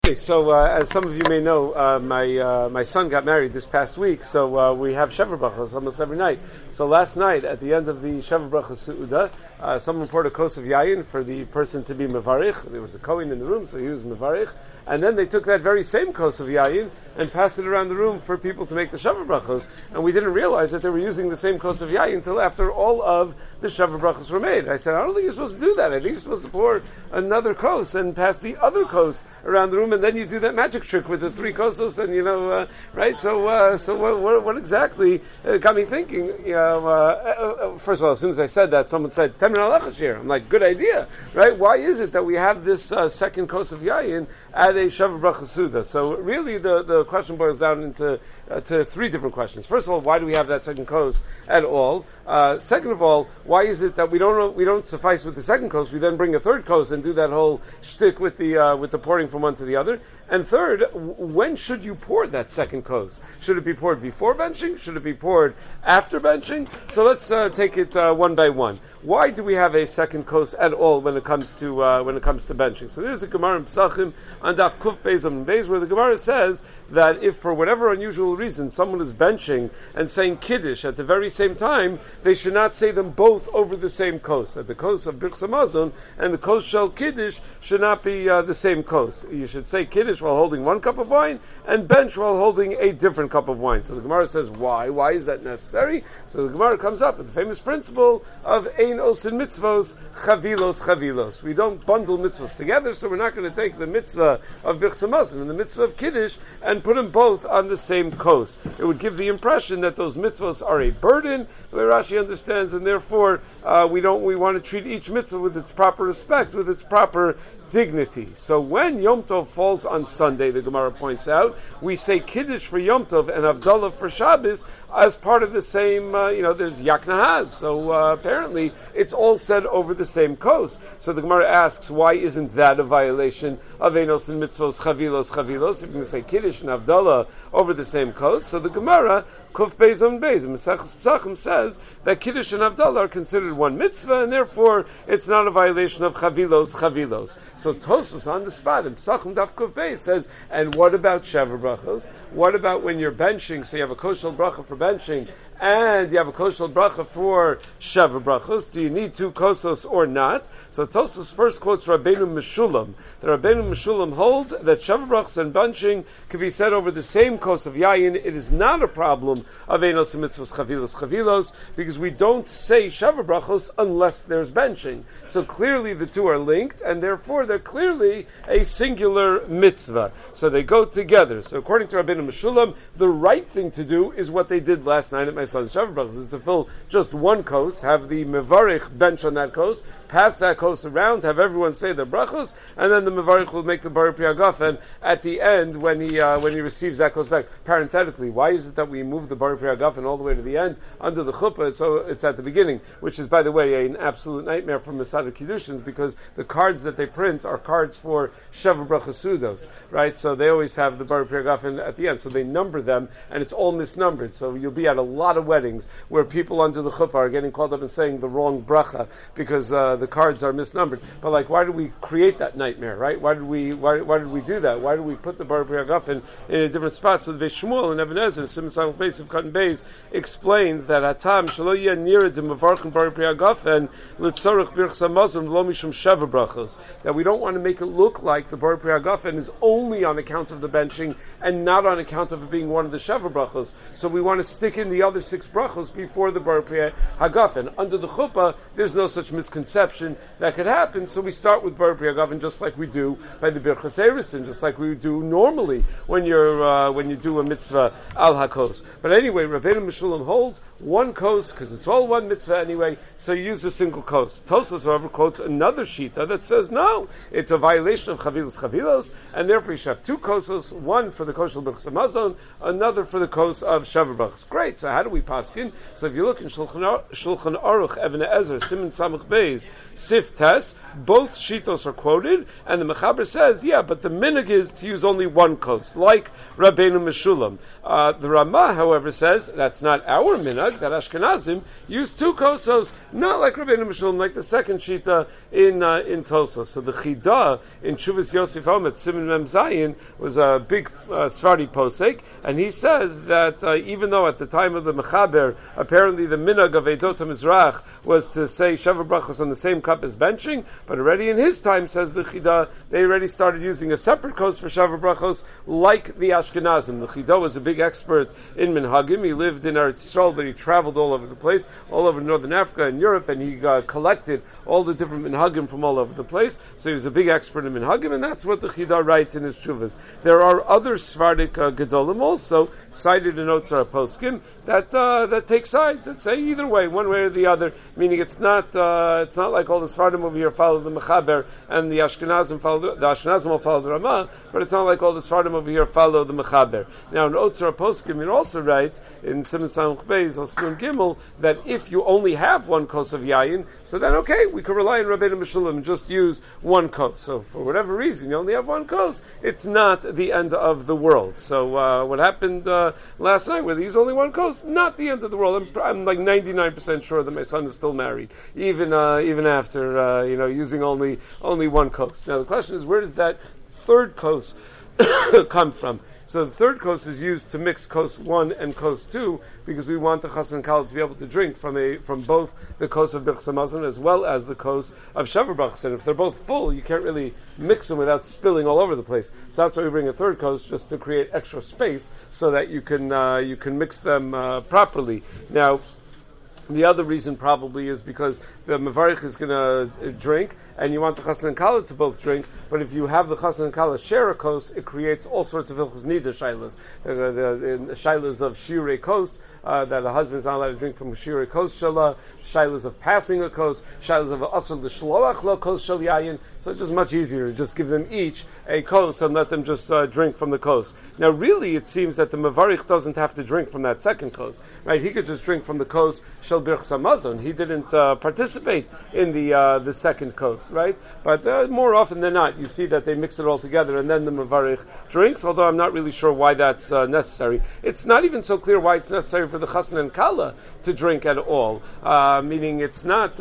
Okay, so as some of you may know, my son got married this past week, so we have Shever Brachos almost every night. So last night, at the end of the Shever Brachos Su'udah, someone poured a kos of yayin for the person to be mevarich. There was a kohen in the room, so he was mevarich. And then they took that very same kos of yayin and passed it around the room for people to make the Shever Brachos. And we didn't realize that they were using the same kos of yayin until after all of the Shever Brachos were made. I said, I don't think you're supposed to do that. I think you're supposed to pour another kos and pass the other kos around the room, and then you do that magic trick with the three kosos, and right? So what exactly got me thinking? First of all, as soon as I said that, someone said Temin Alachashir. I'm like, good idea, right? Why is it that we have this second kos of yayin at a Shever Brachos Suda? So really, the question boils down into to three different questions. First of all, why do we have that second kos at all? Second of all, why is it that we don't suffice with the second kos? We then bring a third kos and do that whole shtick with the pouring from one to the other. And third, when should you pour that second kos? Should it be poured before benching? Should it be poured after benching? So let's take it one by one. Why do we have a second kos at all when it comes to benching? So there's a Gemara in Pesachim on Daf Kuf Beis Amud Beis where the Gemara says that if for whatever unusual reason someone is benching and saying Kiddush at the very same time, they should not say them both over the same kos. That the kos of Birchas Hamazon and the kos shel Kiddush should not be the same kos. You should say Kiddush while holding one cup of wine and bench while holding a different cup of wine. So the Gemara says, why? Why is that necessary? So the Gemara comes up with the famous principle of Ein Osin Mitzvos Chavilos Chavilos. We don't bundle mitzvahs together, so we're not going to take the mitzvah of Birchas Hamazon and the mitzvah of Kiddush and put them both on the same kos. It would give the impression that those mitzvahs are a burden, the way Rashi understands, and therefore we want to treat each mitzvah with its proper respect, with its proper dignity. So when Yom Tov falls on Sunday, the Gemara points out, we say Kiddush for Yom Tov and Havdalah for Shabbos as part of the same, there's Yak Nahaz. So apparently it's all said over the same kos. So the Gemara asks, why isn't that a violation of Enos and Mitzvos Chavilos Chavilos? If you're going to say Kiddush and Havdalah over the same kos. So the Gemara, Kuf Beis Amud Beis, Maseches Pesachim says that Kiddush and Havdalah are considered one mitzvah, and therefore it's not a violation of Chavilos Chavilos. So Tosfos on the spot in Pesachim Daf Kuf Beis says, and what about Shever Brachos? What about when you're benching? So you have a koshel bracha for benching, and you have a koshel bracha for Shever Brachos. Do you need two kosos or not? So Tosfos first quotes Rabbeinu Meshulam. The Rabbeinu Meshulam holds that Shever Brachos and benching can be said over the same kos of yayin. It is not a problem of Enos Mitzvos Chavilos Chavilos, because we don't say Shever Brachos unless there's benching. So clearly the two are linked, and therefore they're clearly a singular mitzvah. So they go together. So according to Rabbeinu Meshulam, the right thing to do is what they did last night at my son's Shever Brachos, is to fill just one kos, have the mevarich bench on that kos, pass that kos around, have everyone say their brachos, and then the mevarich will make the bar pri hagafen at the end when he receives that kos back. Parenthetically, why is it that we move the bar pri hagafen all the way to the end under the chuppah? So it's at the beginning, which is, by the way, an absolute nightmare for Masada Kiddushins, because the cards that they print are cards for Shever Brachos Sudos, right? So they always have the bar pri hagafen at the end, so they number them, and it's all misnumbered. So you'll be at a lot of weddings where people under the chuppah are getting called up and saying the wrong bracha because the cards are misnumbered. But why did we create that nightmare, right? Why did we do that? Why did we put the bar pri hagafen in a different spot? So the Beis Shmuel and Even Ezer, Simon Beis of Cotton Beis, explains that Hatam Shelo Yeh Nira de Mevarchen bar pri hagafen Litzorach Birchas Hamazon Lo Mishum Shever Brachos, that we don't want to make it look like the bar pri hagafen is only on account of the benching and not on account of it being one of the Shever Brachos. So we want to stick in the other six brachos before the bar pri hagafen. Under the chuppah, there's no such misconception that could happen, so we start with bar pri hagafen just like we do by the Birchas Erusin, just like we do normally when you do a mitzvah al hakos. But anyway, Rabbeinu Meshulam holds one kos because it's all one mitzvah anyway, so you use a single kos. Tosfos, however, quotes another shita that says no, it's a violation of chavilos chavilos, and therefore you should have two kosos, one for the kos of Birchas Hamazon, another for the kos of Shever Brachos. Great. So how do we we paskin. So if you look in Shulchan Aruch, Even Ezer, Siman Samach Beis, Sif Tes, both shitos are quoted, and the Mechaber says, yeah, but the minhag is to use only one kos, like Rabbeinu Meshulam. The Ramah, however, says that's not our minhag, that Ashkenazim use two kosos, not like Rabbeinu Meshulam, like the second shita in Tosos. So the Chida in Shuvas Yosef Omet, Siman Mem Zayin, was a big Sfardi posek, and he says that even though at the time of the Mechaber, apparently the minhag of Eidot HaMizrach was to say Sheva Brachos on the same cup as benching, but already in his time, says the Chida, they already started using a separate kos for Sheva Brachos, like the Ashkenazim. The Chida was a big expert in Minhagim. He lived in Eretz Yisrael, but he traveled all over the place, all over Northern Africa and Europe, and he collected all the different Minhagim from all over the place. So he was a big expert in Minhagim, and that's what the Chida writes in his Shuvas. There are other Svardik Gedolim also, cited in Otzar Poskim, that take sides, that say either way, one way or the other, meaning it's not like all the Svardim over here follow the Mechaber and the Ashkenazim will follow the Ramah, but it's not like all the Svardim over here follow the Mechaber. Now in Otzar Poskim it also writes in Siman Samach Beis Osnun Gimel that if you only have one kos of yayin, so then okay, we can rely on Rabbeinu Meshulam and just use one kos. So for whatever reason you only have one kos, it's not the end of the world. So what happened last night with these only one kos, not the end of the world. I'm like 99% sure that my son is still married, even after using only one kos. Now the question is, where does that third kos come from? So the third kos is used to mix kos 1 and kos 2 because we want the chassan and kala to be able to drink from both the kos of Birchas Hamazon as well as the kos of Sheva Brachos. And if they're both full, you can't really mix them without spilling all over the place. So that's why we bring a third kos, just to create extra space so that you can mix them properly. Now, the other reason probably is because the Mevarich is going to drink, and you want the Chassan and Kala to both drink, but if you have the Chassan and Kala share a kos, it creates all sorts of Hilchos Nida Shailas. The Shailas of Shirei Kos, that a husband is not allowed to drink from Shirei Kos Shala, Shailas of passing a kos, Shailas of Asr L'Shloach Lo Kos Shal Yayin, so it's just much easier to just give them each a kos and let them just drink from the kos. Now really it seems that the Mevarich doesn't have to drink from that second kos, right? He could just drink from the kos Shel Birchas Hamazon. He didn't participate in the second kos, right? But more often than not, you see that they mix it all together and then the Mevarich drinks, although I'm not really sure why that's necessary. It's not even so clear why it's necessary for the Chassan and Kala to drink at all, meaning it's not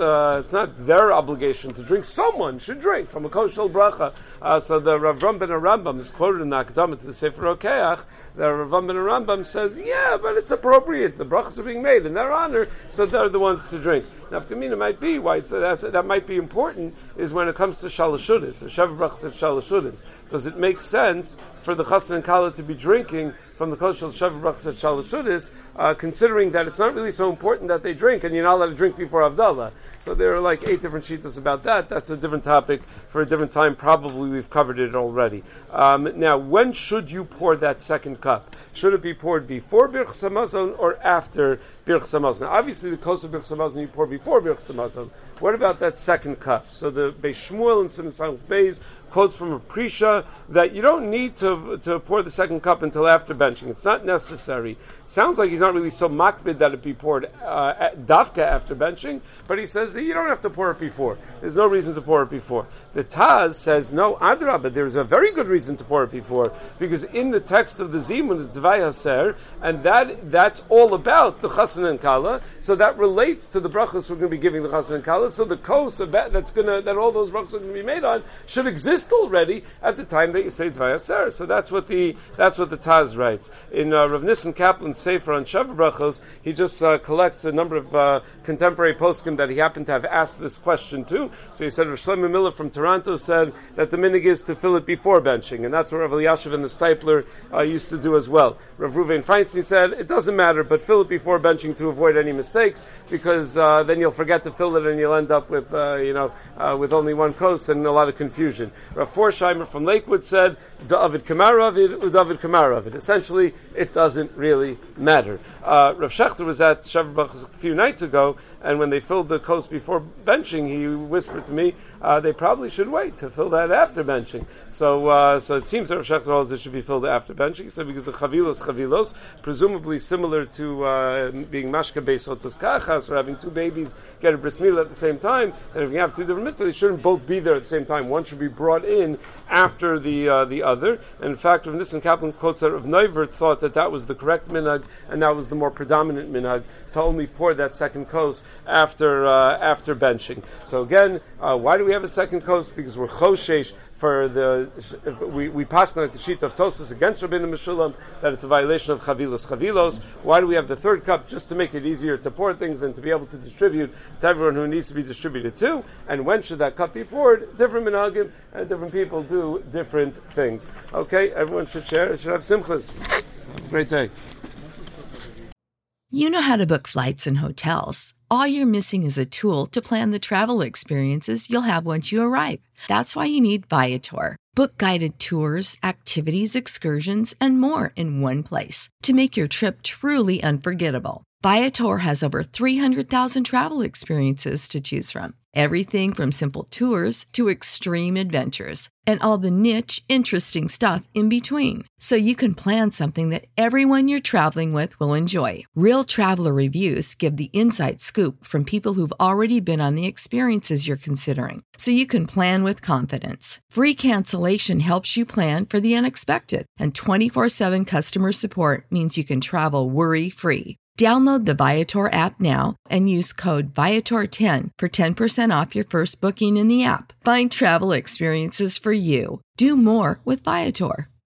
their obligation to drink. Someone should drink from a kos shel bracha. So the Rav Ram ben Rambam is quoted in the Akdama to the Sefer Rokeach. The Rav Ram ben Rambam says, yeah, but it's appropriate. The brachas are being made in their honor, so they're the ones to drink. Nafkamina might be why that might be important is when it comes to shalashudas, or Sheva Brachos of shalashudas. Does it make sense for the Chassan and Kala to be drinking from the kos shel Sheva Brachos of shalashudas, considering that it's not really so important that they drink, and you're not allowed to drink before Havdalah? So there are like 8 different shittas about that. That's a different topic for a different time. Probably we've covered it already. Now, when should you pour that second cup? Should it be poured before Birchas Hamazon or after Birchas Hamazon? Now, obviously, the kos of Birchas Hamazon you pour before Birchas Hamazon. What about that second cup? So the Beis Shmuel and Siman Samach Beis quotes from a Prisha that you don't need to pour the second cup until after benching. It's not necessary. Sounds like he's not really so makbid that it be poured dafka after benching, but he says you don't have to pour it before. There's no reason to pour it before. The Taz says no, adrabah, there's a very good reason to pour it before, because in the text of the Zimun is Devai Haser, and that's all about the Chassan and Kala, so that relates to the brachos we're going to be giving the Chassan and Kala, so the kos that all those brachos are going to be made on should exist already at the time that you say Devai Haser. So that's what the Taz writes. In Rav Nissen Kaplan's Sefer on Sheva Brachos, he just collects a number of contemporary poskim that he happened to have asked this question to. So he said Rav Shlomo Miller from Toronto said that the minhag is to fill it before benching, and that's what Rav Elyashiv and the Stipler used to do as well. Rav Ruvain Feinstein said it doesn't matter, but fill it before benching to avoid any mistakes, because then you'll forget to fill it and you'll end up with only one kos and a lot of confusion. Rav Forsheimer from Lakewood said, David Kamaravid, Udavid Kamaravid. Essentially, it doesn't really matter. Rav Shechter was at Shavuot Brachos a few nights ago, and when they filled the kos before benching, he whispered to me, they probably should wait to fill that after benching. So it seems that Rav Shechter holds it should be filled after benching. He said because of chavilos, presumably similar to being mashka beis otos kachas, or having two babies get a bris milah at the same time, and if you have two different mitzvahs, they shouldn't both be there at the same time. One should be brought in after the other. And in fact, Rav Nissen Kaplan quotes that Rav Neuvert thought that was the correct minhag, and that was the more predominant minhag, to only pour that second kos after benching. So again, why do we have a second kos? Because we're choshesh for we pass on the sheet of Tosas against Rabbeinu Meshulam that it's a violation of chavilos. Why do we have the third cup? Just to make it easier to pour things and to be able to distribute to everyone who needs to be distributed to. And when should that cup be poured? Different minhagim and different people do different things. Okay, everyone should share. Should have simchas. Have a great day. You know how to book flights and hotels. All you're missing is a tool to plan the travel experiences you'll have once you arrive. That's why you need Viator. Book guided tours, activities, excursions, and more in one place to make your trip truly unforgettable. Viator has over 300,000 travel experiences to choose from. Everything from simple tours to extreme adventures and all the niche, interesting stuff in between. So you can plan something that everyone you're traveling with will enjoy. Real traveler reviews give the inside scoop from people who've already been on the experiences you're considering. So you can plan with confidence. Free cancellation helps you plan for the unexpected. And 24/7 customer support means you can travel worry-free. Download the Viator app now and use code Viator10 for 10% off your first booking in the app. Find travel experiences for you. Do more with Viator.